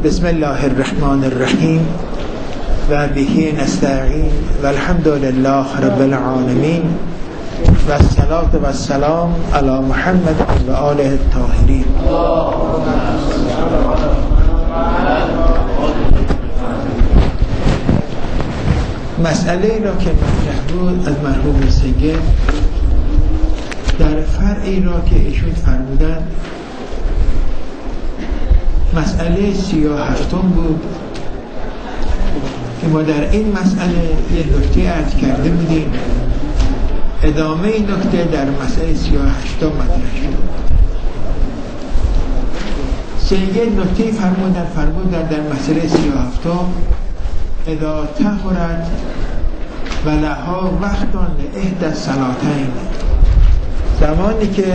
بسم الله الرحمن الرحیم و به نستعین و الحمد لله رب العالمین و الصلاة و السلام علی محمد و آله الطاهرین. مسئله را که مطرح بود از مرحوم سید در فرعی را که ایشون فرمودن مسئله 37 بود که ما در این مسئله یه نکته عرض کرده بودیم. ادامه این نکته در مسئله 38 مطرح شد. سید نکته فرمودن در مسئله 37 اذا طهرت و لها وقتان احدى الصلاتین، زمانی که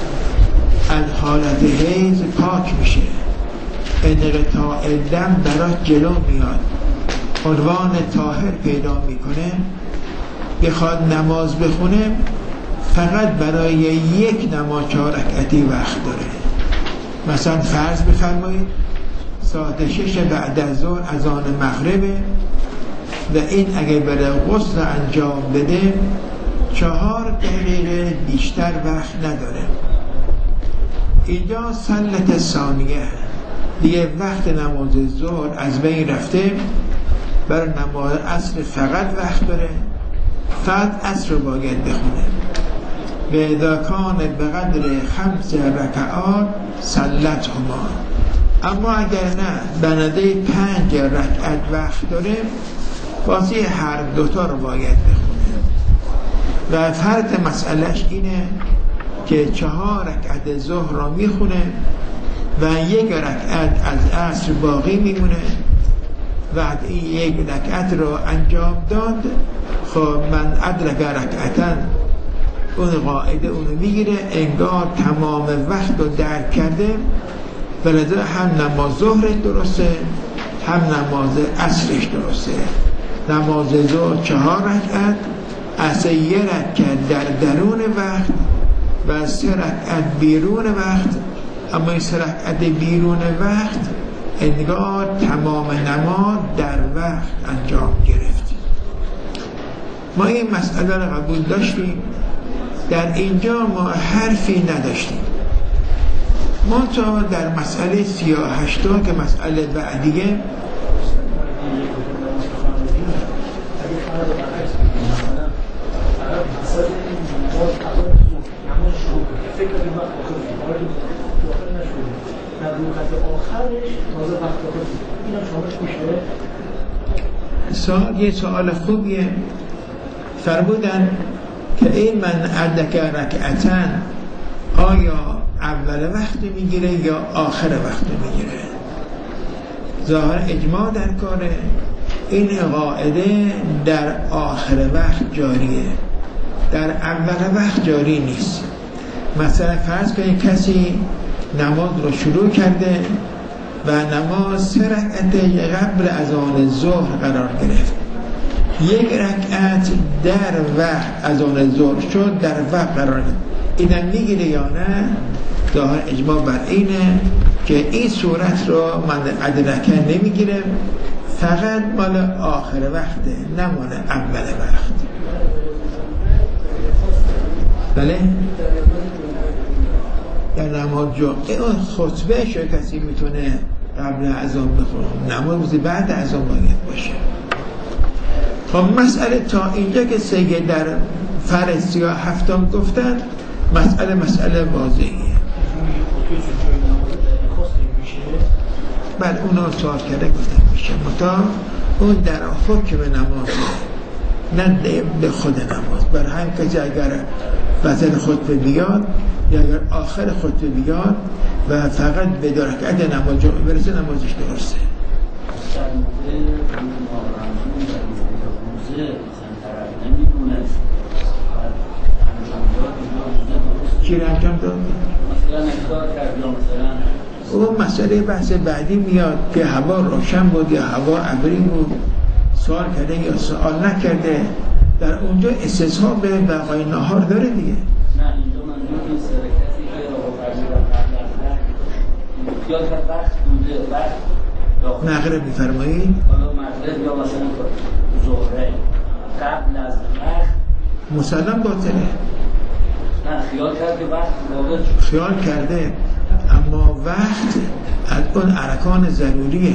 از حالت حیض پاک میشه، انقطاع دم برات جلو میاد، عنوان طاهر پیدا میکنه، بخواد نماز بخونه، فقط برای یک نماز 4 رکعتی وقت داره. مثلا فرض بفرمایید ساعت 6 بعد از ظهر اذان مغربه و این اگه برای غسل انجام بده 4 دقیقه بیشتر وقت نداره. اینجا سلت ثانیه دیگه وقت نماز ظهر از بین رفته، برای نماز عصر فقط وقت داره، فقط عصر رو باید بخونه. به اذاکان به قدر 5 رکعات سلت هما. اما اگر نه بنده 5 رکعت وقت داره، واسه هر دوتا رو باید بخونه. و فرق مسئلهش اینه که 4 رکعت ظهر را میخونه و 1 رکعت از عصر باقی میمونه. وقت این 1 رکعت رو انجام داد، خب من ادرک رکعتا، اون قاعده اونو میگیره، انگار تمام وقت رو درک کرده، ولذا هم نماز ظهر درسته هم نماز عصرش درسته. نماز ظهر 4 رکعت، عصر 1 رکعت در درون وقت و 3 رکعت بیرون وقت. اما این 3 رکعت بیرون وقت انگار تمام نماز در وقت انجام گرفت. ما این مسئله را قبول داشتیم، در اینجا ما حرفی نداشتیم. ما تا در مسئله 38 که مسئله بعدیه یه سوال خوبیه. فرمودن که این من ادرک رکعتن آیا اول وقت میگیره یا آخر وقت میگیره؟ ظاهر اجماع در کاره این قاعده در آخر وقت جاریه، در اول وقت جاری نیست. مثلا فرض کنید کسی نماز رو شروع کرده و نماز 3 رکعت قبل اذان ظهر قرار گرفت، 1 رکعت در وقت اذان ظهر شد، در وقت قرار گرفت، اینم میگیره یا نه؟ ظاهر اجماع بر اینه که این صورت رو من ادرکه نمیگیره، فقط مال آخر وقته نه مال اول وقت. بله؟ در نماز جمعه خطبه شو کسی میتونه قبل اذان بخونه، نماز بعد اذان باید باشه. خب مسئله تا اینجا که سگه در فرض 37 گفتن مسئله واضحیه. بعد اونا سوال کرده گفتن میشه متا اون در حکم نماز نه به خود نماز. برای هم کسی اگر وسط خطبه بیاد یا اگر آخر خطبه بیاد و فقط به 2 رکعت نماز جمعه برسه نمازش درسته. چی را انجام داد؟ اون مسئله بحث بعدی میاد که هوا روشن بود یا هوا ابری بود، سوال کرده یا سوال نکرده، در اونجا استصحاب به بقای نهار داره دیگه. نه اینجا من این سرکتی که یا فرضی یا که وقت بوده وقت مغرب میفرمایید؟ حالا مغرب یا مثلا ظهره قبل از وقت مسلم باطله. نه خیال کرد که وقت واقع خیال کرده، اما وقت از اون ارکان ضروریه،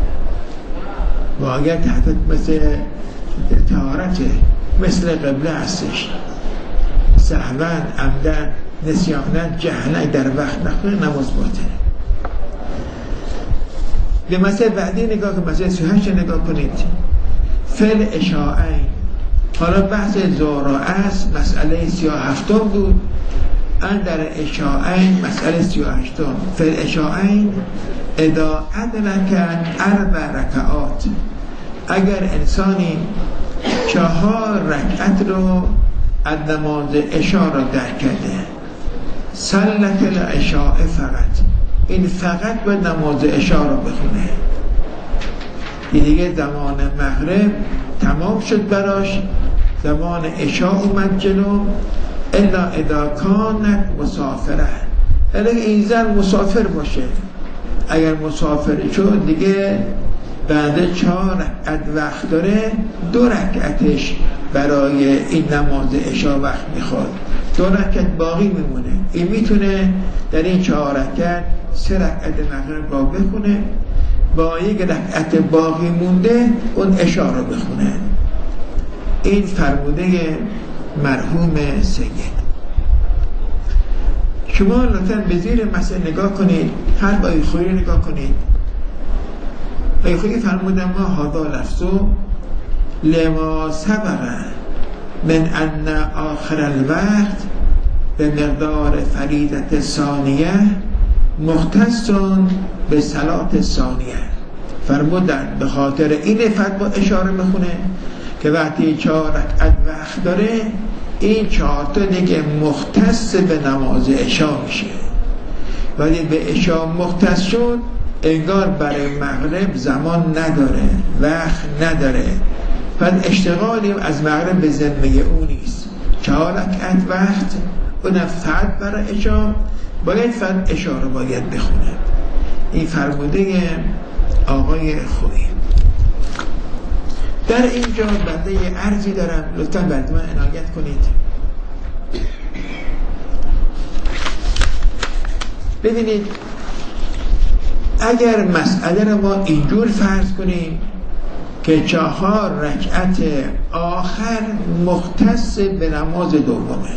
باید تحت مثل طهارته، مثل قبله هستش. سهواً عمدن نسیانن جهنه در وقت نخونه نماز باطله. به مسئله بعدی نگاه کنید، مسئله 38 نگاه کنید. فعل اشاعین، حالا بحث ظهر و عصر مسئله 37 بود، ان در اشاعین مسئله 38. فعل اشاعین اذا ادرک 4 رکعات، اگر انسانی 4 رکعت رو از نماز عشاء را درک کرده، صلت العشاء فقط، این فقط به نماز عشاء را بخونه، دیگه زمان مغرب تمام شد براش، زمان عشاء اومد جلو. الا اذا کانت مسافره، اگر این زن مسافر باشه، اگر مسافر شد دیگه بعد 4 رکعت وقت داره، 2 رکعتش برای این نماز عشاء وقت میخواد، 2 رکعت باقی میمونه. این میتونه در این 4 رکعت 3 رکعت مغرب را بخونه، با 1 رکعت باقی مونده اون عشاء را بخونه. این فرموده مرحوم سید. شما لطفاً به زیر مسئله نگاه کنید، هر آیه خویی نگاه کنید. آیه خویی فرمودن ما هذا لفظو لما سبق من ان آخر الوقت به مقدار فریضت ثانیه مختص به صلات ثانیه. فرمودن به خاطر این فتوا اشاره میخونه که وقتی 4 رکعت وقت داره، این 4 تا دیگه مختص به نماز عشاء میشه. ولی به عشاء مختص شد، انگار برای مغرب زمان نداره، وقت نداره، پس اشتغالی از مغرب به ذمه او نیست. 4 رکعت وقت اونم فقط برای عشاء، باید فقط عشاء رو باید بخونه. این فرموده آقای خویی. در اینجا بنده یه عرضی دارم، لطفاً برای من عنایت کنید. ببینید، اگر مسئله رو ما اینجور فرض کنیم که 4 رکعت آخر مختص به نماز دومه،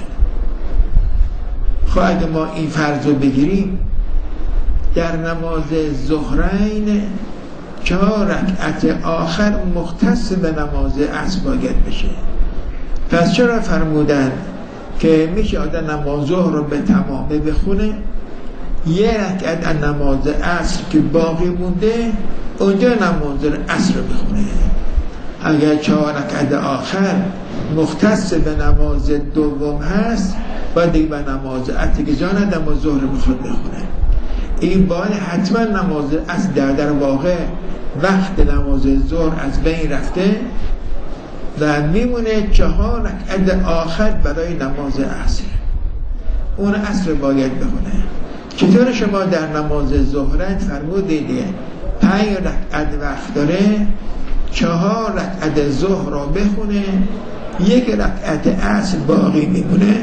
خب اگر ما این فرض رو بگیریم، در نماز ظهرین 4 رکعت آخر مختص به نماز عصر باید بشه. پس چرا فرمودن که میشه آدم نماز ظهر رو به تمامه بخونه، 1 رکعت از نماز عصر که باقی مونده اونجا نماز عصر رو بخونه. اگر 4 رکعت آخر مختص به نماز دوم هست، باید دیگه به نماز عصر که جا نماز ظهر میخواد بخونه. این باید حتما نماز عصر در واقع وقت نماز ظهر از بین رفته و میمونه 4 رکعت آخر برای نماز عصر، اون عصر باید بخونه. چطور شما در نماز ظهر فرمودید 5 رکعت وقت داره، 4 رکعت ظهر را بخونه، 1 رکعت عصر باقی میمونه،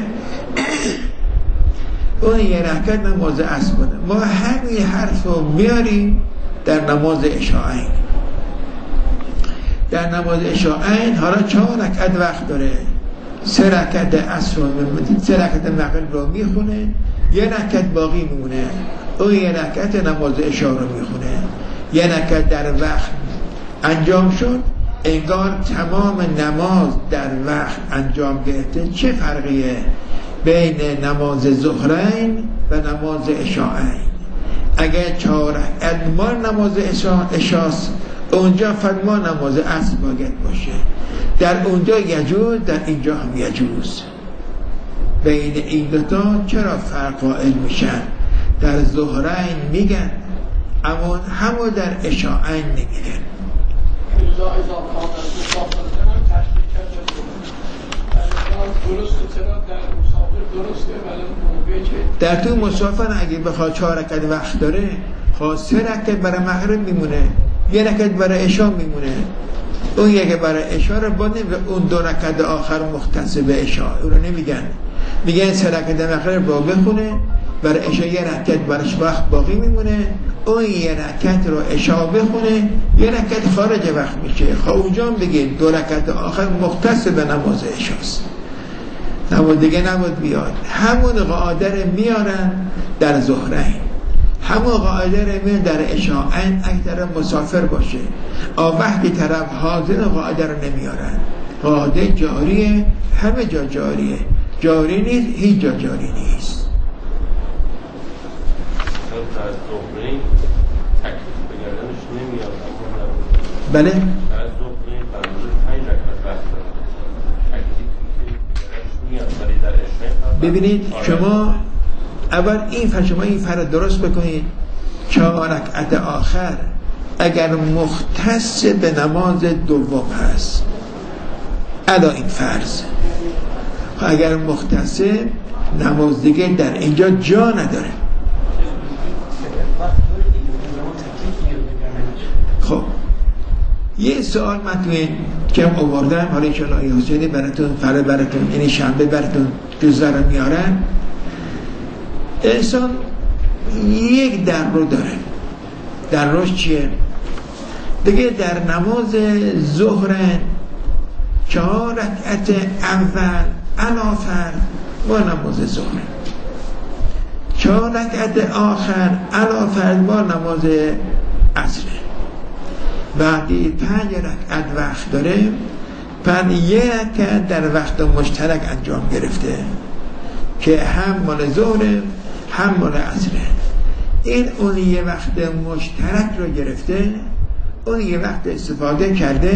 اون 1 رکعت نماز عصر بونه. ما همین حرف رو میاریم در نماز عشاءین. در نماز عشاءین حالا 4 رکعت وقت داره، 3 رکعت عصر رو 3 رکعت مغرب رو میخونه، 1 رکعت باقی میمونه، اون 1 رکعت نماز عشاء رو میخونه. 1 رکعت در وقت انجام شد، انگار تمام نماز در وقت انجام گرفته. چه فرقیه بین نماز ظهرین و نماز عشاءین؟ اگر 4 رکعت ما نماز عشاست، اونجا فرما نماز عصر باید باشه. در اونجا یجوز، در اینجا هم یجوز. بین این دوتا چرا فرق قائل میشن؟ در ظهرین میگن، اما همو در عشاءین نمیگن. در تو مسافر اگه بخواد 4 رکعت وقت داره، خواست 3 رکعت برای مغرب میمونه، یه رکعت برای عشا میمونه، اون یکی برای عشا رو با نمیگه اون 2 رکعت آخر مختص به عشا، اون رو نمیگن، میگن 3 رکعت مغرب با بخونه، برای عشا یه رکعت برش وقت باقی میمونه، اون یه رکعت رو عشا بخونه، یه رکعت خارج وقت میشه. خواجان بگه 2 رکعت آخر مختص به نماز عشاست، نماز دیگه نباید بیاد. همون قاعده میارن در ظهرین، همون قاعده میارن در عشاءین اگر مسافر باشه. وقتی طرف حاضر قاعده رو نمیارن، قاعده جاریه، همه جا جاریه، جاری نیست، هیچ جا جاری نیست. بله؟ ببینید شما اول شما این فرض درست بکنید، 4 رکعت آخر اگر مختص به نماز دوم هست، ادا این فرض، اگر مختص نماز دیگه در اینجا جا نداره. خب یه سوال من تو این کم آوردم، حالا انشاءالله آیه حسینی براتون فردا براتون یعنی شنبه براتون جزء رو میارن. انسان یک در رو داره، در روش چیه؟ دیگه در نماز ظهر 4 رکعت اول علاوه با نماز ظهر، 4 رکعت آخر علاوه با نماز عصر. بعدی 5 رکعت وقت داره، پس 1 رکعت در وقت مشترک انجام گرفته که هم مال ظهر هم مال عصره. این اون یه وقت مشترک رو گرفته، اون یه وقت استفاده کرده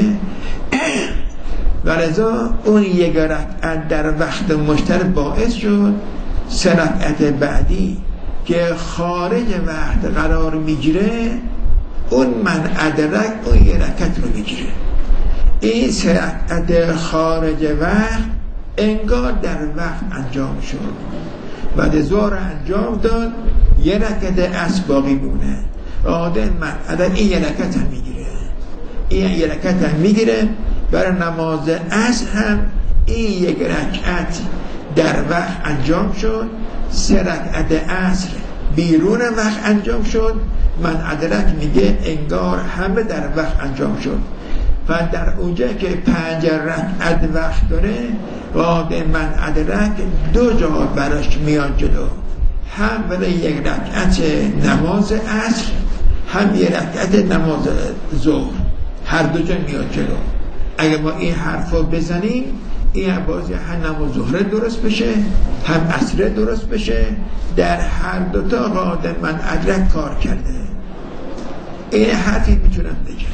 و لذا اون 1 رکعت در وقت مشترک باعث شد 3 رکعت بعدی که خارج وقت قرار میگیره، اون من ادرک اون 1 رکعت رو میگیره. این 3 رکعت خارج وقت انگار در وقت انجام شد، بعد ظهر انجام داد، 1 رکعت عصر باقی مونه، بعد من ادرک این 1 رکعت هم میگیره، این 1 رکعت هم میگیره. برای نماز عصر هم این 1 رکعت در وقت انجام شد، 3 رکعت عصر بیرون وقت انجام شد، من ادرک میگه انگار همه در وقت انجام شد. و در اونجا که 5 رکعت وقت داره، بعد من ادرک 2 جا براش میاد جلو، هم برای 1 رکعت نماز عصر، هم 1 رکعت نماز ظهر، هر 2 جا میاد جلو. اگه ما این حرفو بزنیم، این بازی هم نماز ظهر درست بشه، هم عصر درست بشه، در هر 2 تا قاعده من ادرک کار کرده. این حرفی میتونم بگم.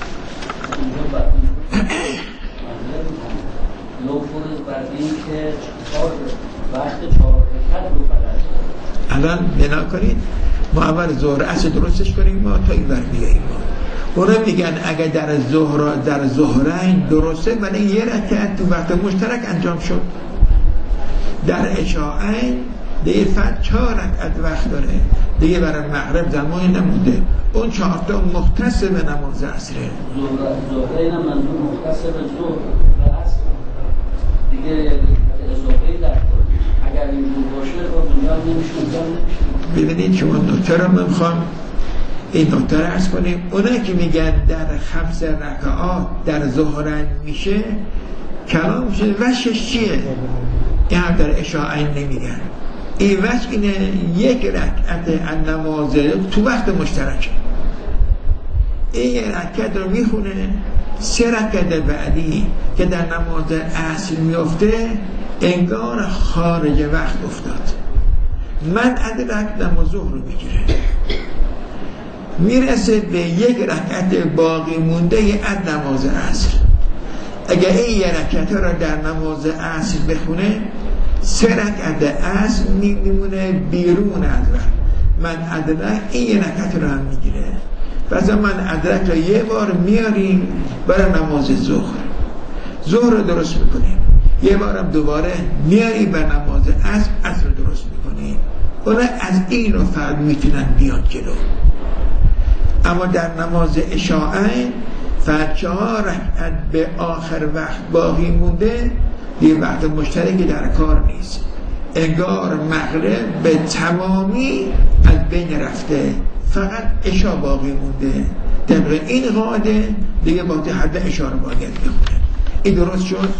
الان بنا کنید ما اول ظهر عصر درستش کنیم، ما تا این ور بیاییم. اونا میگن اگر در ظهرین درسته، ولی 1 رکعت تو وقت مشترک انجام شد. در عشاءین دیگه فقط 4 رکعت وقت داره، دیگه برای مغرب زمانی نمونده، اون 4 تا مختص به نماز عصره. ظهرین هم منظور مختص به ظهر و عصر دیگه اضافه در اگر اینجور باشه با بنیاد نمیشه. ببینید شما نکته رو من میخوام این نکته رو عرض کنیم. اونایی که میگن در 5 رکعات در ظهرین میشه، کلام میشه وشش چیه؟ این هم در عشاءین نمیگن. این وش اینه 1 رکعت نماز تو وقت مشترک، این 1 رکعت رو میخونه، 3 رکعت بعدی که در نماز عصر میفته انگار خارج وقت افتاد، من ادرک نماز ظهر رو میگیره، میرسه به 1 رکعت باقی مونده از نماز عصر. اگر این 1 رکعت رو در نماز عصر بخونه، 3 رکعت عصر میمونه بیرون از وقت، من ادرک این 1 رکعت رو هم میگیره. پس من ادرک رو 1 بار میاریم برای نماز ظهر رو درست میکنیم، 1 بارم دوباره میاریم برای نماز عصر رو درست میکنیم. اونا از این رو فرد میتونن بیان جلو. اما در نماز عشاءین فقط 4 رکعت به آخر وقت باقی مونده دیگه وقت مشترکی در کار نیست، انگار مغرب به تمامی از بین رفته، فقط عشا باقی مونده. طبق این قاعده دیگه باید حد عشا رو باید بخونه. این درست شد؟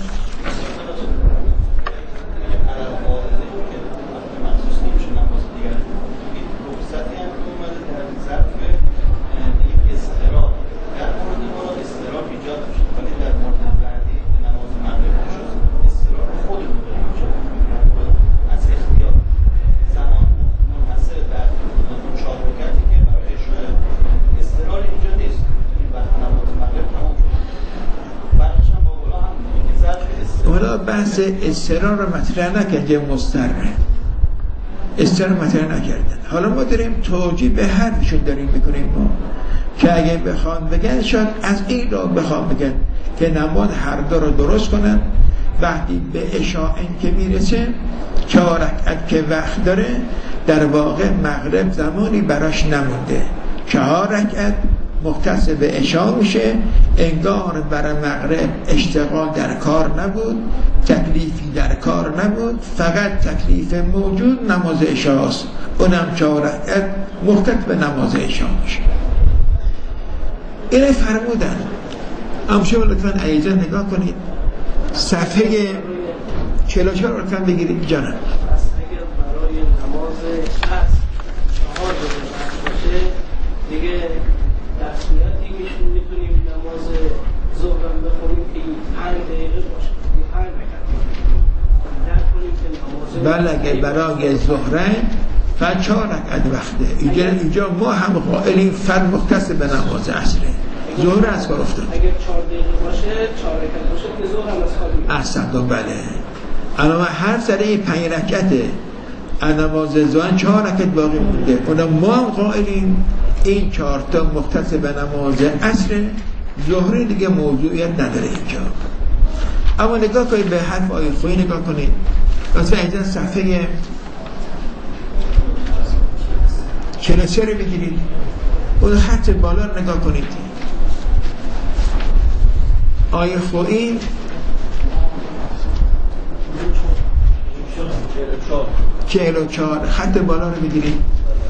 بحث اضطرار رو مطرح نکرده، مضطره اضطرار مطرح نکردن. حالا ما داریم توجیه به حرفشون داریم میکنیم ما که اگه بخوان بگن شاید از این را بخوان بگن که نماز هر دو رو درست کنن، وقتی به عشاءین که میرسه 4 رکعت که وقت داره در واقع مغرب زمانی براش نمونده، 4 رکعت مختص به عشا میشه، انگار برای مغرب اشتغال در کار نبود، تکلیفی در کار نبود، فقط تکلیف موجود نماز عشاست، اونم 4 رکعت مختص به نماز عشا میشه. اینه فرمودن. شما لطفاً ایجا نگاه کنید، صفحه 44 لطفاً بگیرید جانم. اگر برای نماز عصر 4 باشه دیگه در صورتی میتونیم نماز ظهرم بخونیم که 5 دقیقه باشه، 5 رکعت بله. اگه برای ظهرین فقط 4 رکعت وقته. اینجا ما هم قائلیم فرد مختص به نماز عصره، ظهر از کار افتاد. اگر 4 دقیقه باشه 4 رکعت باشه که ظهر هم از کار احسن. بله اما هر سره 5 رکعته، نماز ظهر 4 رکعت باقی مونده، اونم ما هم قائلیم این 4 تا مختص به نماز عصر، ظهر دیگه موضوعیت نداره اینجا. اما نگاه کنید به حرف آیه خویی نگاه کنید، مثلا اینجا صفحه 43 رو بگیرید، اون خط بالا رو نگاه کنید. آیه خویی 44 خط بالا رو بگیرید.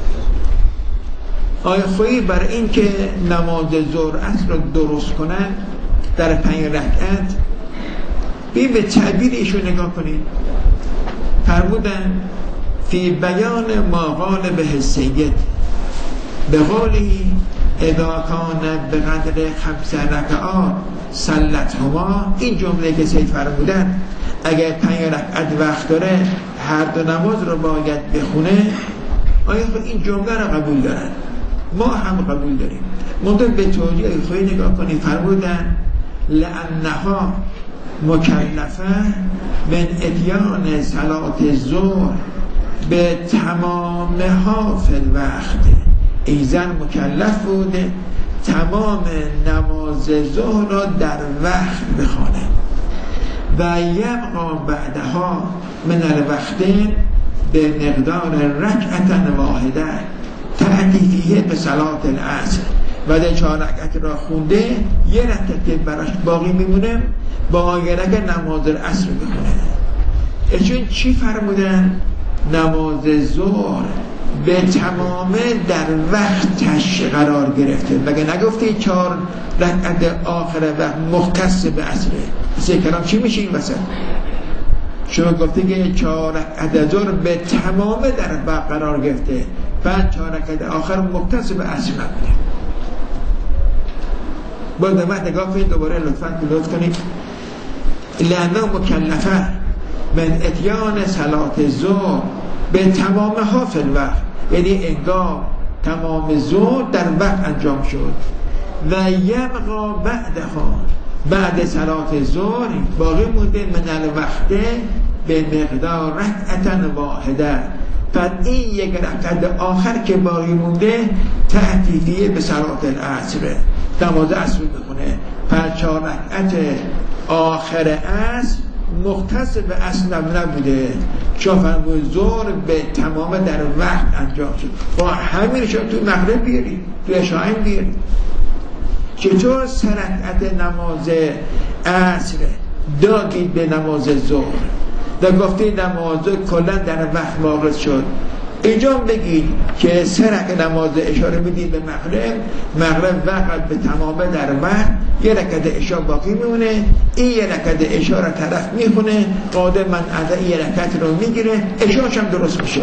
آیه خویی برای این که نماز ظهر عصر رو درست کنن در 5 رکعت، بیم به تعبیر ایشون نگاه کنید. فرمودن فی بیان ما قال به السید به قولی اذا کان به قدر 5 رکعات صلتهما. این جمله که سید فرمودن اگر 5 رکعت وقت داره هر دو نماز رو باید بخونه، آیا خود این جمله رو قبول دارن؟ ما هم قبول داریم. منطقه به توجیه خواهی نگاه کنید. فرمودن لأنها مکلفه من اتیان صلات الظهر به تمامها فی الوقت. ایزن مکلف بوده تمام نماز ظهر را در وقت بخوانه و یبقا بعدها من الوقت به مقدار رکعت واحده تأتی فیه به صلات العصر. بعد 4 رکعت را خونده، یه رکعت که براش باقی میمونه باید اگر نماز العصر بخونه. چون چی فرمودن؟ نماز ظهر به تمامه در وقتش قرار گرفته، مگه نگفتی 4 رکعت آخر وقت مختص به عصره؟ سه کلام چی میشه این وسط؟ شما گفته که 4 رکعت ظهر به تمامه در وقت قرار گرفته، بعد 4 رکعت آخر مختص به عصر نبوده. باید من نگاه کنید دوباره لطف کنید. لأنه مکلفه من اتیان صلات ظهر به تمامها فی الوقت، یعنی انگار تمام ظهر در وقت انجام شد و یبقا بعدها بعد صلات ظهر باقی مونده من الوقت به مقدار رکعت واحده. پس این یک رکعت آخر که باقی مونده تأتیفیه به صلات العصر، نماز عصر بخونه. پس 4 رکعت آخر عصر مختص به اصل نبوده، چون فرمود ظهر به تمام در وقت انجام شد. با همین شما تو مغرب بیارید، تو عشاء بیارید. چطور 3 رکعت نماز عصر دادید به نماز ظهر و گفتید نماز کلا در وقت واقع شد؟ اینجا بگید که 3 رکعت نماز عشاء رو میدید به مغرب وقت به تمامه در وقت، 1 رکعت عشاء باقی میمونه، این 1 رکعت عشاء رو طرف میخونه، قادر من عدا این 1 رکعت رو میگیره، عشاءش هم درست میشه.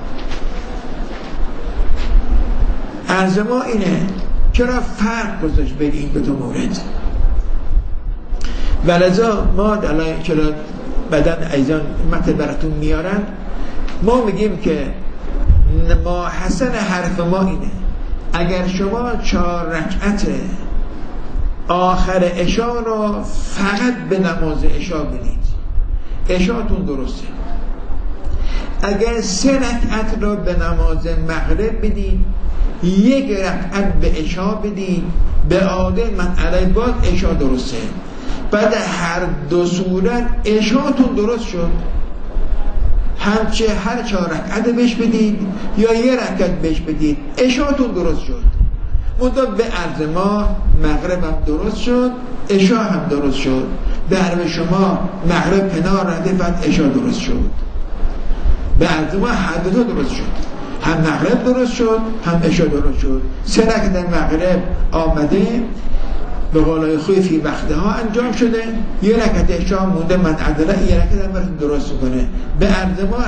عرض ما اینه چرا فرق گذاشت بین این دو مورد؟ ولذا ما الان چرا بدن ایزان متن براتون میارن، ما میگیم که ما حسن حرف ما اینه اگر شما 4 رکعت آخر عشاء رو فقط به نماز عشاء بدید، عشاءتون درسته. اگر 3 رکعت رو به نماز مغرب بدید، 1 رکعت به عشاء بدید، به عادل من علی باز عشاء درسته. بعد هر دو صورت عشاءتون درست شد. هر 4 رکعت بهش بدید یا 1 رکعت بهش بدید، عشاءتون درست شد. منتها به عرض ما مغرب هم درست شد، عشاء هم درست شد. به عرض شما مغرب کنار رفته، بعد عشاء درست شد. به عرض ما هر دو درست شد، هم مغرب درست شد هم عشاء درست شد. 3 رکعت مغرب آمده به قولای خوی فی وقتها انجام شده، 1 رکعت عشاء مونده من عدله، 1 رکعت هم درست کنه. به عرض ما